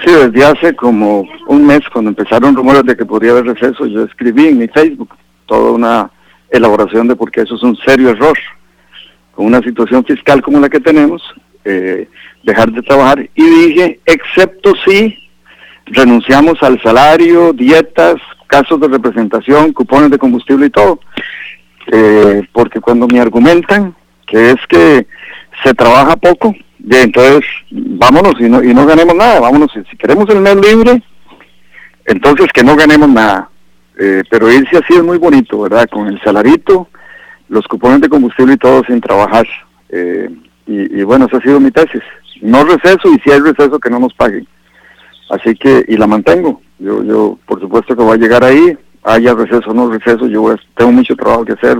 sí, desde hace como un mes, cuando empezaron rumores de que podría haber receso, yo escribí en mi Facebook toda una elaboración de por qué eso es un serio error. Con una situación fiscal como la que tenemos, dejar de trabajar, y dije, excepto si renunciamos al salario, dietas, casos de representación, cupones de combustible y todo, porque cuando me argumentan que es que se trabaja poco, entonces vámonos y no ganemos nada, vámonos, si queremos el mes libre, entonces que no ganemos nada, pero irse así es muy bonito, ¿verdad? Con el salarito, los cupones de combustible y todo sin trabajar, y bueno, esa ha sido mi tesis, no receso, y si hay receso que no nos paguen, así que, y la mantengo, yo por supuesto que voy a llegar ahí, haya receso o no receso, tengo mucho trabajo que hacer.